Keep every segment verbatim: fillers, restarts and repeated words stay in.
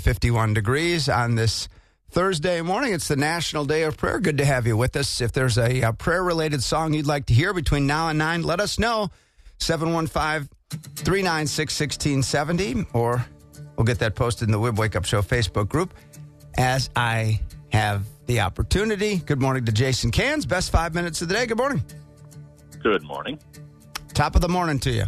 fifty-one degrees on this Thursday morning. It's the National Day of Prayer. Good to have you with us. If there's a, a prayer-related song you'd like to hear between now and nine, let us know. seven one five, three nine six, one six seven zero, or we'll get that posted in the Wib Wake Up Show Facebook group as I have the opportunity. Good morning to Jason Cans. Best five minutes of the day. Good morning. Good morning. Top of the morning to you.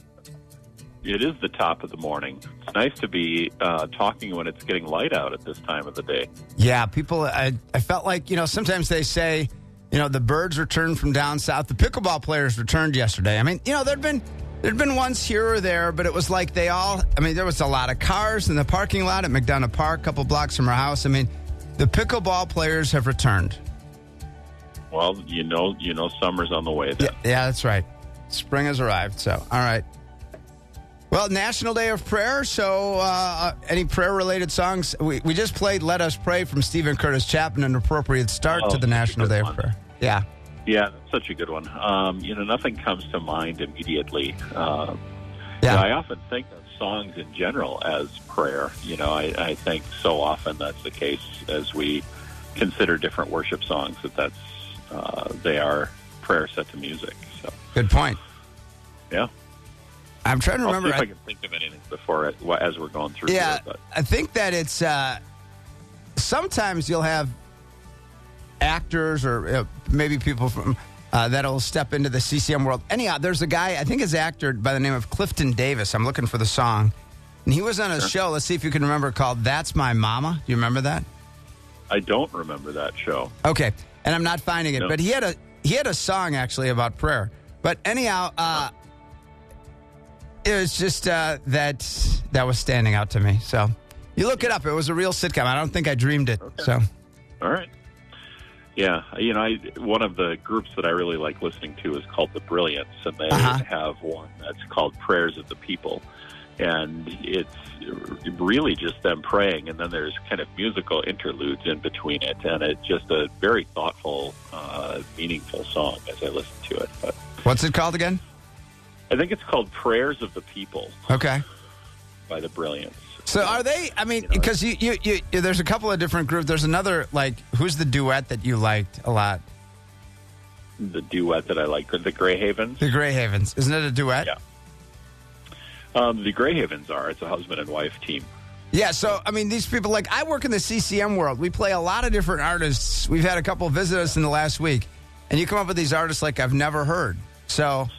It is the top of the morning. It's nice to be uh, talking when it's getting light out at this time of the day. Yeah, people, I, I felt like, you know, sometimes they say, you know, the birds returned from down south. The pickleball players returned yesterday. I mean, you know, there'd been there'd been ones here or there, but it was like they all, I mean, there was a lot of cars in the parking lot at McDonough Park, a couple blocks from our house. I mean, the pickleball players have returned. Well, you know, you know, summer's on the way then. Yeah, yeah, that's right. Spring has arrived. So, all right. Well, National Day of Prayer. So, uh, any prayer-related songs? We we just played "Let Us Pray" from Stephen Curtis Chapman, an appropriate start oh, to the National Day one. of Prayer. Yeah, yeah, that's such a good one. Um, you know, nothing comes to mind immediately. Uh, yeah. I often think of songs in general as prayer. You know, I, I think so often that's the case as we consider different worship songs that that's uh, they are prayer set to music. So, good point. Yeah. I'm trying to I'll remember. see if I can think of anything before it, as we're going through. Yeah, here, but. I think that it's uh, sometimes you'll have actors or uh, maybe people from uh, that'll step into the C C M world. Anyhow, there's a guy, I think, is actor by the name of Clifton Davis. I'm looking for the song, and he was on a sure. show. Let's see if you can remember, called "That's My Mama." Do you remember that? I don't remember that show. Okay, and I'm not finding it, no. but he had a he had a song actually about prayer. But anyhow. Uh, It was just uh, that that was standing out to me. So you look it up. It was a real sitcom. I don't think I dreamed it. Okay. So, all right. Yeah, you know, I, one of the groups that I really like listening to is called The Brilliance, and they uh-huh. have one that's called Prayers of the People. And it's really just them praying, and then there's kind of musical interludes in between it, and it's just a very thoughtful, uh, meaningful song as I listen to it. But what's it called again? I think it's called Prayers of the People. Okay. By The Brilliance. So are they, I mean, because you, you, you, you, there's a couple of different groups. There's another, like, who's the duet that you liked a lot? The duet that I like, the Grey Havens. The Grey Havens. Isn't it a duet? Yeah. Um, the Grey Havens are. It's a husband and wife team. Yeah, so, I mean, these people, like, I work in the C C M world. We play a lot of different artists. We've had a couple visit us in the last week. And you come up with these artists like I've never heard. So...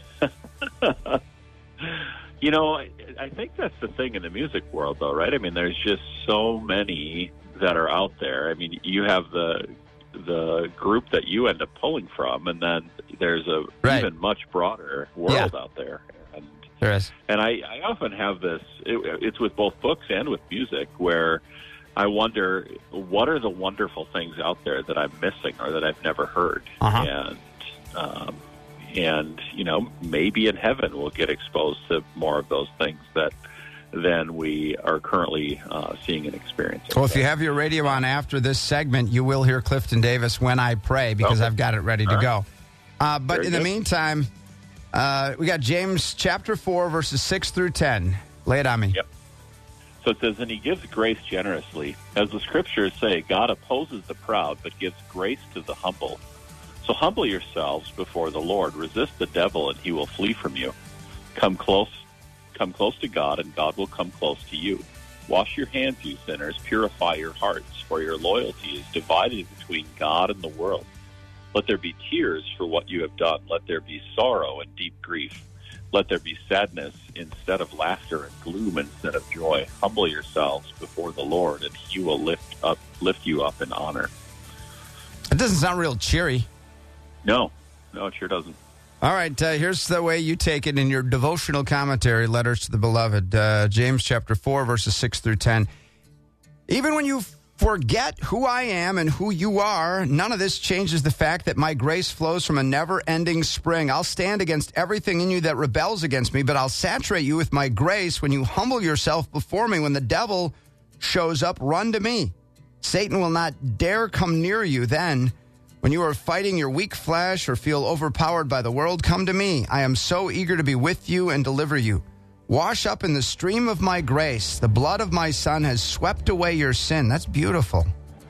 You know, I, I think that's the thing in the music world, though, right? I mean, there's just so many that are out there. I mean, you have the the group that you end up pulling from, and then there's a right. even much broader world yeah. out there. And, there is. And I, I often have this, it, it's with both books and with music, where I wonder, what are the wonderful things out there that I'm missing or that I've never heard? Uh-huh. And, um, And, you know, maybe in heaven we'll get exposed to more of those things that than we are currently uh, seeing and experiencing. Well, if you have your radio on after this segment, you will hear Clifton Davis "When I Pray" because okay. I've got it ready to right. go. Uh, but Very in good. the meantime, uh, we got James chapter four, verses six through ten. Lay it on me. Yep. So it says, "And he gives grace generously. As the scriptures say, God opposes the proud, but gives grace to the humble. So humble yourselves before the Lord. Resist the devil, and he will flee from you. Come close, come close to God, and God will come close to you. Wash your hands, you sinners. Purify your hearts, for your loyalty is divided between God and the world. Let there be tears for what you have done. Let there be sorrow and deep grief. Let there be sadness instead of laughter and gloom instead of joy. Humble yourselves before the Lord, and he will lift up, lift you up in honor." It doesn't sound real cheery. No, no, it sure doesn't. All right, uh, here's the way you take it in your devotional commentary, Letters to the Beloved, uh, James chapter four, verses six through ten. "Even when you forget who I am and who you are, none of this changes the fact that my grace flows from a never-ending spring. I'll stand against everything in you that rebels against me, but I'll saturate you with my grace when you humble yourself before me. When the devil shows up, run to me. Satan will not dare come near you then. When you are fighting your weak flesh or feel overpowered by the world, come to me. I am so eager to be with you and deliver you. Wash up in the stream of my grace. The blood of my Son has swept away your sin. That's beautiful.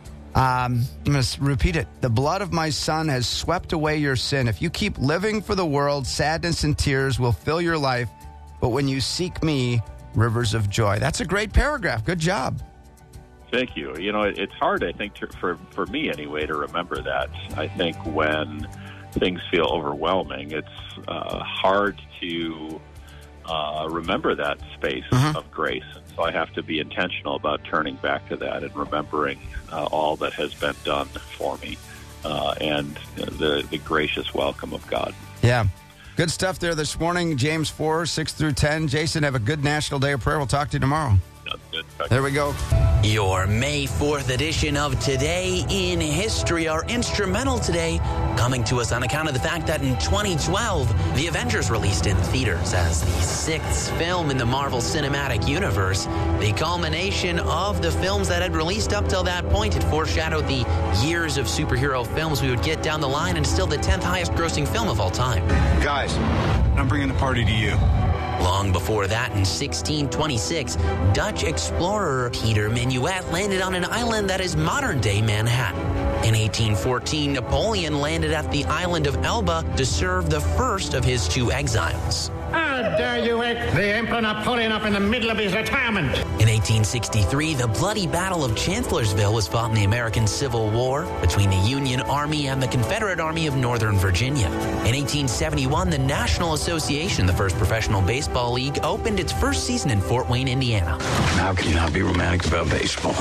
Um, I'm going to repeat it. The blood of my Son has swept away your sin. If you keep living for the world, sadness and tears will fill your life. But when you seek me, rivers of joy. That's a great paragraph. Good job. Thank you. You know, it, it's hard, I think, to, for, for me anyway, to remember that. I think when things feel overwhelming, it's uh, hard to uh, remember that space uh-huh. of grace. And so I have to be intentional about turning back to that and remembering uh, all that has been done for me uh, and the, the gracious welcome of God. Yeah. Good stuff there this morning. James four, six through ten. Jason, have a good National Day of Prayer. We'll talk to you tomorrow. Good. There we go. Your May fourth edition of Today in History are instrumental today, coming to us on account of the fact that in twenty twelve, The Avengers released in theaters as the sixth film in the Marvel Cinematic Universe. The culmination of the films that had released up till that point. It foreshadowed the years of superhero films we would get down the line, and still the tenth highest grossing film of all time. Guys, I'm bringing the party to you. Long before that, in sixteen twenty-six, Dutch explorer Peter Minuet landed on an island that is modern-day Manhattan. In eighteen fourteen, Napoleon landed at the island of Elba to serve the first of his two exiles. How dare you wake the Emperor Napoleon up in the middle of his retirement? In eighteen sixty-three, the bloody Battle of Chancellorsville was fought in the American Civil War between the Union Army and the Confederate Army of Northern Virginia. In eighteen seventy-one, the National Association, the first professional baseball league, opened its first season in Fort Wayne, Indiana. How can you not be romantic about baseball?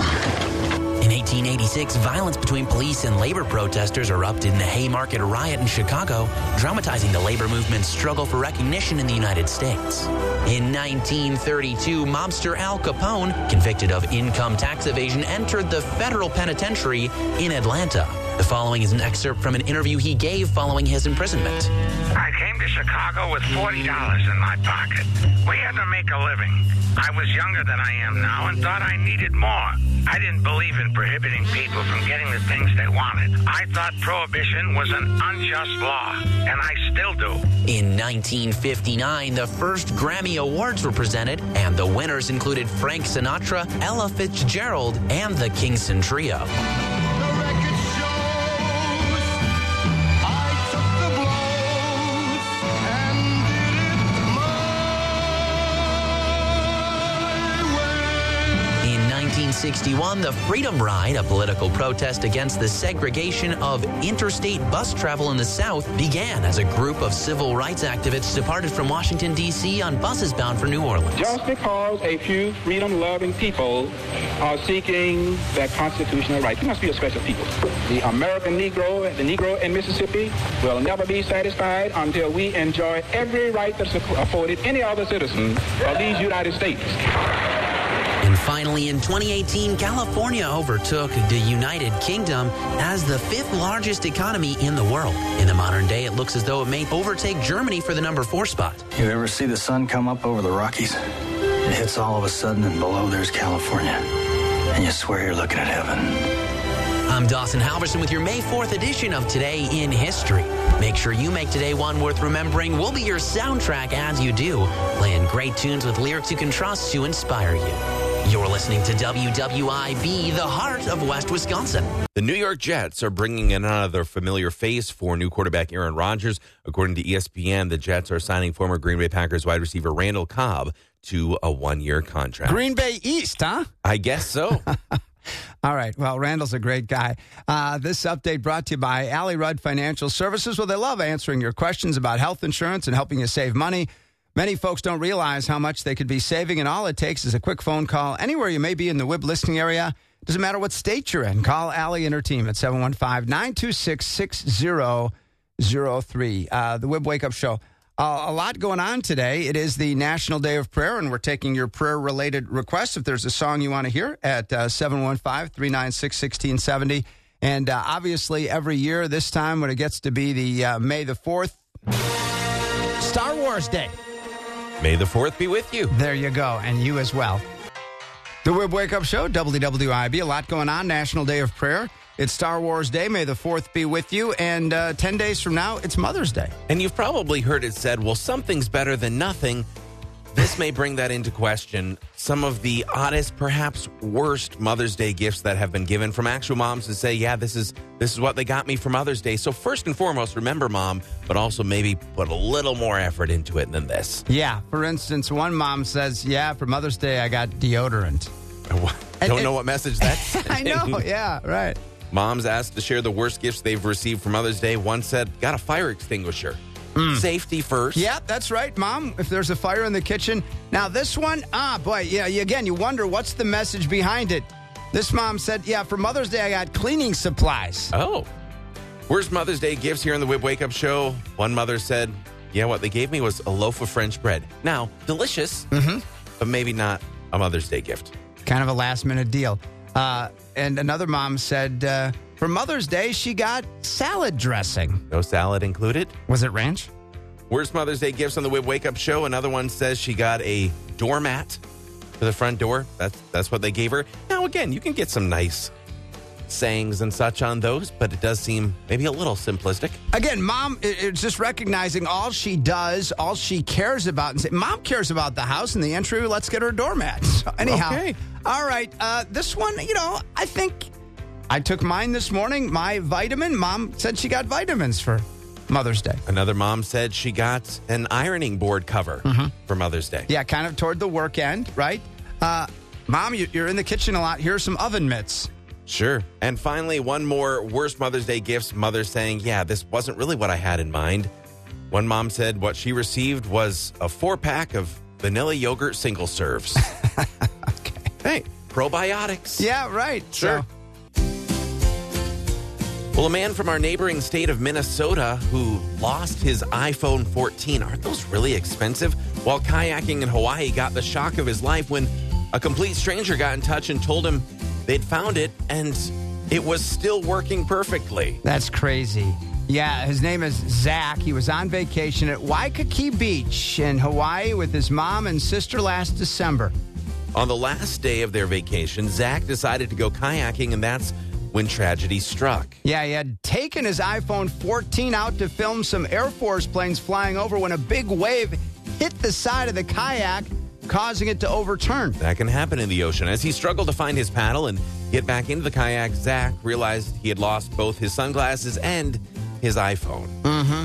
In eighteen eighty-six, violence between police and labor protesters erupted in the Haymarket riot in Chicago, dramatizing the labor movement's struggle for recognition in the United States. In nineteen thirty-two, mobster Al Capone, convicted of income tax evasion, entered the federal penitentiary in Atlanta. The following is an excerpt from an interview he gave following his imprisonment. I came to Chicago with forty dollars in my pocket. We had to make a living. I was younger than I am now and thought I needed more. I didn't believe in prohibiting people from getting the things they wanted. I thought prohibition was an unjust law, and I still do. In nineteen fifty-nine, the first Grammy Awards were presented, and the winners included Frank Sinatra, Ella Fitzgerald, and the Kingston Trio. In nineteen sixty-one, the Freedom Ride, a political protest against the segregation of interstate bus travel in the South, began as a group of civil rights activists departed from Washington, D C on buses bound for New Orleans. Just because a few freedom-loving people are seeking their constitutional rights, you must be a special people. The American Negro, the Negro in Mississippi, will never be satisfied until we enjoy every right that's afforded any other citizen of these United States. And finally, in twenty eighteen, California overtook the United Kingdom as the fifth largest economy in the world. In the modern day, it looks as though it may overtake Germany for the number four spot. You ever see the sun come up over the Rockies? It hits all of a sudden, and below there's California. And you swear you're looking at heaven. I'm Dawson Halverson with your May fourth edition of Today in History. Make sure you make today one worth remembering. We'll be your soundtrack as you do, playing great tunes with lyrics you can trust to inspire you. You're listening to W W I B, the heart of West Wisconsin. The New York Jets are bringing in another familiar face for new quarterback Aaron Rodgers. According to E S P N, the Jets are signing former Green Bay Packers wide receiver Randall Cobb to a one-year contract. Green Bay East, huh? I guess so. All right. Well, Randall's a great guy. Uh, this update brought to you by Alley Rudd Financial Services. Well, they love answering your questions about health insurance and helping you save money. Many folks don't realize how much they could be saving, and all it takes is a quick phone call anywhere you may be in the W I B listening area. Doesn't matter what state you're in. Call Allie and her team at seven one five, nine two six, six zero zero three. Uh, the W I B Wake Up Show. Uh, a lot going on today. It is the National Day of Prayer, and we're taking your prayer-related requests. If there's a song you want to hear, at uh, seven one five, three nine six, one six seven zero. And uh, obviously, every year, this time when it gets to be the uh, May the fourth, Star Wars Day. May the fourth be with you. There you go, and you as well. The W I B Wake Up Show, W W I B, a lot going on, National Day of Prayer. It's Star Wars Day. May the fourth be with you. And uh, ten days from now, it's Mother's Day. And you've probably heard it said, well, something's better than nothing. This may bring that into question. Some of the oddest, perhaps worst Mother's Day gifts that have been given from actual moms to say, yeah, this is this is what they got me for Mother's Day. So first and foremost, remember Mom, but also maybe put a little more effort into it than this. Yeah. For instance, one mom says, yeah, for Mother's Day, I got deodorant. Don't and, know what message that's I know. Yeah, right. Moms asked to share the worst gifts they've received for Mother's Day. One said, got a fire extinguisher. Mm. Safety first. Yeah, that's right, Mom. If there's a fire in the kitchen. Now, this one, ah, boy, yeah, you, again, you wonder what's the message behind it. This mom said, yeah, for Mother's Day, I got cleaning supplies. Oh. Worst Mother's Day gifts here in the Wib Wake Up Show. One mother said, yeah, what they gave me was a loaf of French bread. Now, delicious, mm-hmm. but maybe not a Mother's Day gift. Kind of a last-minute deal. Uh, and another mom said, uh, for Mother's Day, she got salad dressing. No salad included? Was it ranch? Worst Mother's Day gifts on the Wib Wake Up Show. Another one says she got a doormat for the front door. That's that's what they gave her. Now, again, you can get some nice sayings and such on those, but it does seem maybe a little simplistic. Again, Mom, it, it's just recognizing all she does, all she cares about. And say, Mom cares about the house and the entry. Let's get her a doormat. So anyhow, okay. All right. Uh, this one, you know, I think I took mine this morning. My vitamin. Mom said she got vitamins for Mother's Day. Another mom said she got an ironing board cover mm-hmm. for Mother's Day. Yeah, kind of toward the work end, right? Uh, Mom, you're in the kitchen a lot. Here's some oven mitts. Sure. And finally, one more worst Mother's Day gifts. Mother saying, yeah, this wasn't really what I had in mind. One mom said what she received was a four-pack of vanilla yogurt single serves. Okay. Hey, probiotics. Yeah, right. Sure. So. Well, a man from our neighboring state of Minnesota who lost his iPhone fourteen. Aren't those really expensive? While kayaking in Hawaii, got the shock of his life when a complete stranger got in touch and told him they'd found it and it was still working perfectly. That's crazy. Yeah, his name is Zach. He was on vacation at Waikiki Beach in Hawaii with his mom and sister last December. On the last day of their vacation, Zach decided to go kayaking, and that's when tragedy struck. Yeah, he had taken his iPhone fourteen out to film some Air Force planes flying over when a big wave hit the side of the kayak, causing it to overturn. That can happen in the ocean. As he struggled to find his paddle and get back into the kayak, Zach realized he had lost both his sunglasses and his iPhone. Mm-hmm.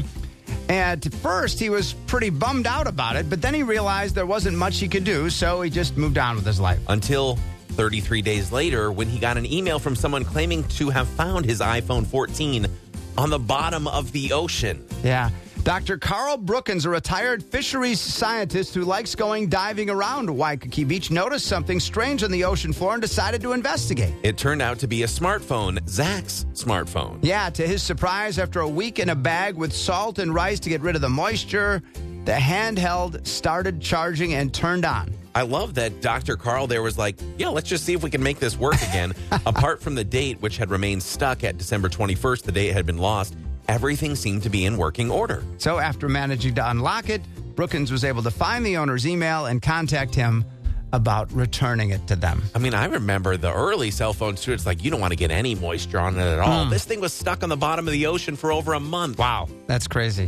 And at first, he was pretty bummed out about it, but then he realized there wasn't much he could do, so he just moved on with his life. Until thirty-three days later, when he got an email from someone claiming to have found his iPhone fourteen on the bottom of the ocean. Yeah. Doctor Carl Brookins, a retired fisheries scientist who likes going diving around Waikiki Beach, noticed something strange on the ocean floor and decided to investigate. It turned out to be a smartphone, Zach's smartphone. Yeah, to his surprise, after a week in a bag with salt and rice to get rid of the moisture, the handheld started charging and turned on. I love that Doctor Carl there was like, yeah, let's just see if we can make this work again. Apart from the date, which had remained stuck at December twenty-first, the day it had been lost, everything seemed to be in working order. So after managing to unlock it, Brookins was able to find the owner's email and contact him about returning it to them. I mean, I remember the early cell phones, too. It's like you don't want to get any moisture on it at all. Mm. This thing was stuck on the bottom of the ocean for over a month. Wow. That's crazy.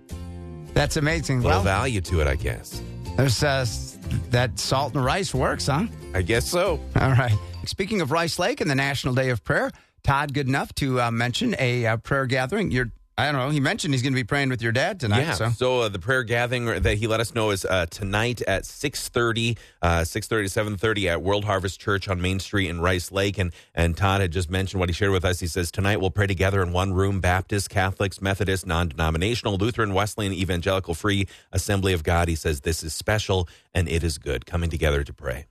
That's amazing. A little well, value to it, I guess. There's uh, that salt and rice works, huh? I guess so. All right. Speaking of Rice Lake and the National Day of Prayer, Todd, good enough to uh, mention a uh, prayer gathering. You're, I don't know, he mentioned he's going to be praying with your dad tonight. Yeah, so, so uh, the prayer gathering that he let us know is uh, tonight at six thirty, uh, six thirty to seven thirty at World Harvest Church on Main Street in Rice Lake. And, and Todd had just mentioned what he shared with us. He says, tonight we'll pray together in one room, Baptist, Catholics, Methodist, non-denominational, Lutheran, Wesleyan, Evangelical, Free, Assembly of God. He says, this is special and it is good, coming together to pray.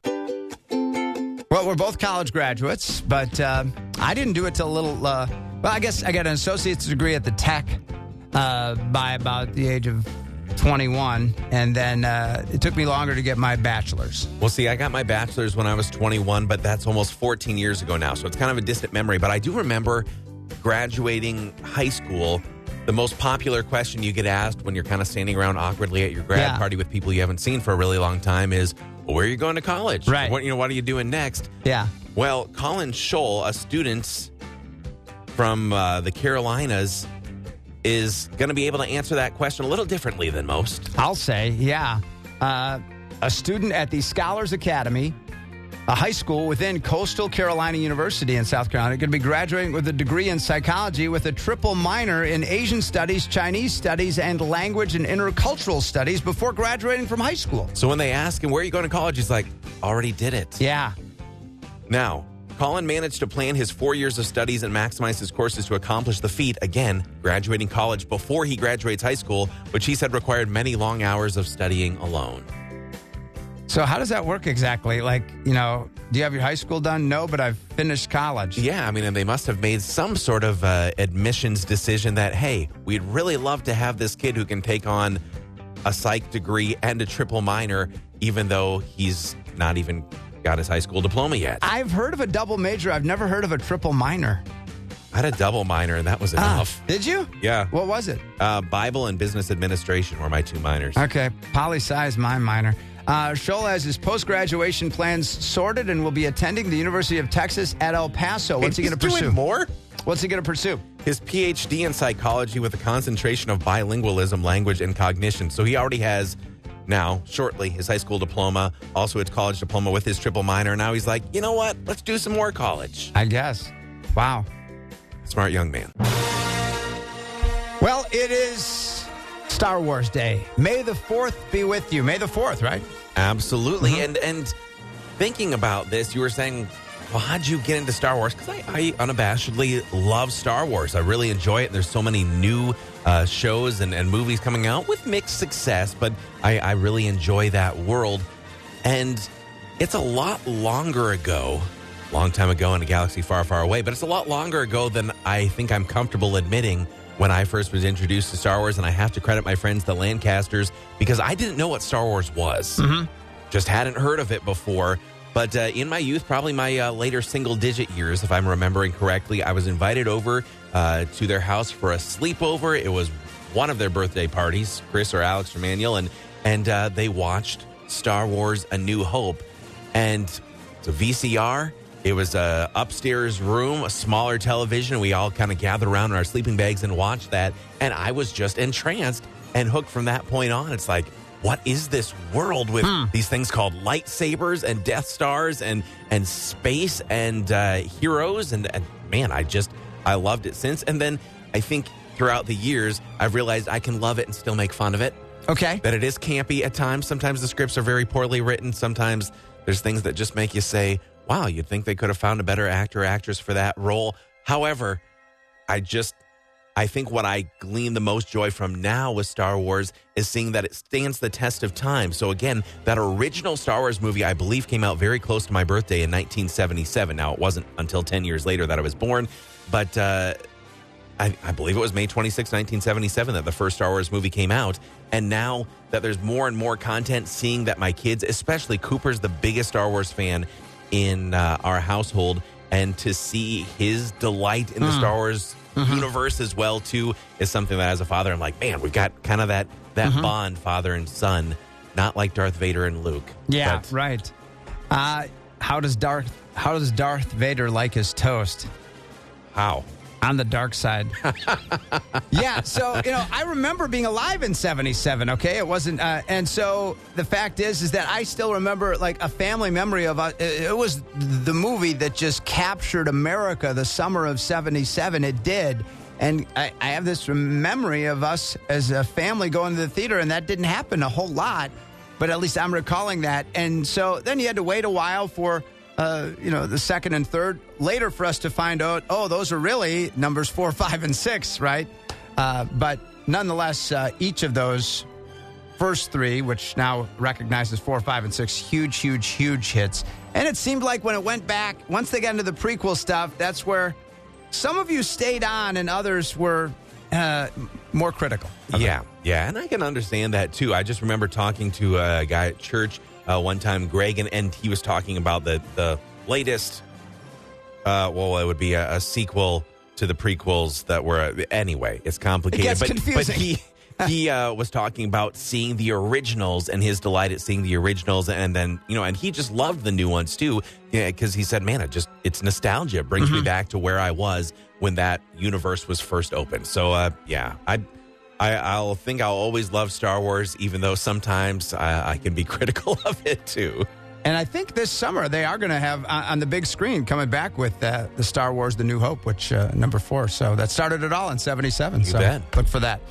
Well, we're both college graduates, but uh, I didn't do it till a little, uh, well, I guess I got an associate's degree at the Tech uh, by about the age of twenty-one, and then uh, it took me longer to get my bachelor's. Well, see, I got my bachelor's when I was twenty-one, but that's almost fourteen years ago now, so it's kind of a distant memory. But I do remember graduating high school. The most popular question you get asked when you're kind of standing around awkwardly at your grad yeah. party with people you haven't seen for a really long time is, well, where are you going to college? Right. What, you know, what are you doing next? Yeah. Well, Colin Scholl, a student from uh, the Carolinas, is going to be able to answer that question a little differently than most. I'll say, yeah. Uh, a student at the Scholars Academy, a high school within Coastal Carolina University in South Carolina, going to be graduating with a degree in psychology with a triple minor in Asian studies, Chinese studies, and language and intercultural studies before graduating from high school. So when they ask him, where are you going to college? He's like, already did it. Yeah. Now, Colin managed to plan his four years of studies and maximize his courses to accomplish the feat, again, graduating college before he graduates high school, which he said required many long hours of studying alone. So how does that work exactly? Like, you know, do you have your high school done? No, but I've finished college. Yeah, I mean, and they must have made some sort of uh, admissions decision that, hey, we'd really love to have this kid who can take on a psych degree and a triple minor, even though he's not even got his high school diploma yet. I've heard of a double major. I've never heard of a triple minor. I had a double minor, and that was enough. Ah, did you? Yeah. What was it? Uh, Bible and business administration were my two minors. Okay. Poli-sci is my minor. Uh, Scholl has his post-graduation plans sorted and will be attending the University of Texas at El Paso. What's he going to He's pursue? doing more? What's he going to pursue? His P H D in psychology with a concentration of bilingualism, language, and cognition. So he already has now, shortly, his high school diploma, also his college diploma with his triple minor. Now he's like, you know what? Let's do some more college. I guess. Wow. Smart young man. Well, it is Star Wars Day. May the fourth be with you. May the fourth, right? Absolutely. Mm-hmm. And and thinking about this, you were saying, well, how'd you get into Star Wars? Because I, I unabashedly love Star Wars. I really enjoy it. There's so many new uh, shows and, and movies coming out with mixed success, but I, I really enjoy that world. And it's a lot longer ago, long time ago in a galaxy far, far away, but it's a lot longer ago than I think I'm comfortable admitting when I first was introduced to Star Wars. And I have to credit my friends, the Lancasters, because I didn't know what Star Wars was. Mm-hmm. Just hadn't heard of it before. But uh, in my youth, probably my uh, later single-digit years, if I'm remembering correctly, I was invited over uh, to their house for a sleepover. It was one of their birthday parties, Chris or Alex or Manuel, and, and uh, they watched Star Wars A New Hope. And it's a V C R. It was a upstairs room, a smaller television. We all kind of gathered around in our sleeping bags and watched that. And I was just entranced and hooked from that point on. It's like, what is this world with hmm. these things called lightsabers and Death Stars and and space and uh, heroes? And, and man, I just, I loved it since. And then I think throughout the years, I've realized I can love it and still make fun of it. Okay. That it is campy at times. Sometimes the scripts are very poorly written. Sometimes there's things that just make you say, wow, you'd think they could have found a better actor or actress for that role. However, I just, I think what I glean the most joy from now with Star Wars is seeing that it stands the test of time. So again, that original Star Wars movie, I believe, came out very close to my birthday in nineteen seventy-seven. Now, it wasn't until ten years later that I was born, but uh, I, I believe it was May twenty-sixth, nineteen seventy-seven that the first Star Wars movie came out. And now that there's more and more content, seeing that my kids, especially Cooper's the biggest Star Wars fan in uh, our household, and to see his delight in the mm. Star Wars mm-hmm. universe as well too is something that as a father I'm like, man, we've got kind of that that mm-hmm. bond, father and son, not like Darth Vader and Luke. Yeah, but, right. Uh, how does Darth how does Darth Vader like his toast? How? On the dark side. Yeah, so, you know, I remember being alive in seventy-seven, okay? It wasn't, uh, and so the fact is, is that I still remember, like, a family memory of, uh, it was the movie that just captured America the summer of seventy-seven. It did. And I, I have this memory of us as a family going to the theater, and that didn't happen a whole lot, but at least I'm recalling that. And so then you had to wait a while for Uh, you know, the second and third, later for us to find out, oh, those are really numbers four, five, and six, right? Uh, but nonetheless, uh, each of those first three, which now recognizes four, five, and six, huge, huge, huge hits. And it seemed like when it went back, once they got into the prequel stuff, that's where some of you stayed on and others were uh, more critical. Yeah, yeah, and I can understand that, too. I just remember talking to a guy at church Uh, one time, Greg, and, and he was talking about the, the latest, uh, well, it would be a, a sequel to the prequels that were, anyway, it's complicated. It gets but, confusing. But he, he uh, was talking about seeing the originals and his delight at seeing the originals. And then, you know, and he just loved the new ones, too, because he said, man, it just, it's nostalgia. It brings mm-hmm. me back to where I was when that universe was first opened. So, uh, yeah, I I, I'll think I'll always love Star Wars, even though sometimes I, I can be critical of it too. And I think this summer they are going to have uh, on the big screen coming back with uh, the Star Wars: The New Hope, which uh, number four. So that started it all in seventy-seven. You so bet. look for that.